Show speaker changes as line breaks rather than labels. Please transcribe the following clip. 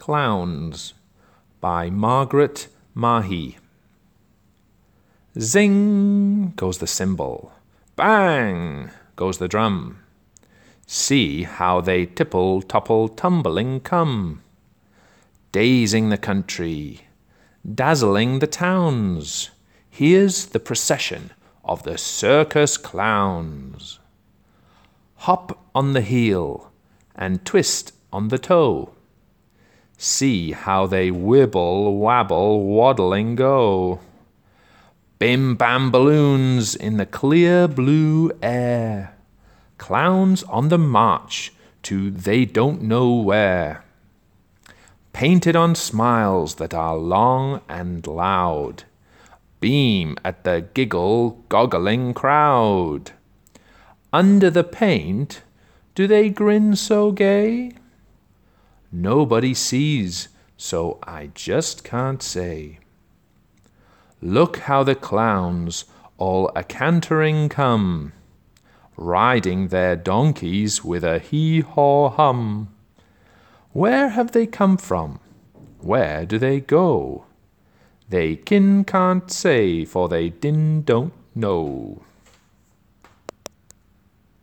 Clowns by Margaret Mahy. Zing goes the cymbal, bang goes the drum. See how they tipple, topple, tumbling come, dazing the country, dazzling the towns. Here's the procession of the circus clowns. Hop on the heel and twist on the toe. See how they wibble, wabble, waddling go. Bim bam balloons in the clear blue air. Clowns on the march to they don't know where. Painted on smiles that are long and loud, beam at the giggle-goggling crowd. Under the paint, do they grin so gay? Nobody sees, so I just can't say. Look how the clowns all a-cantering come, riding their donkeys with a hee-haw hum. Where have they come from? Where do they go? They can't say, for they don't know.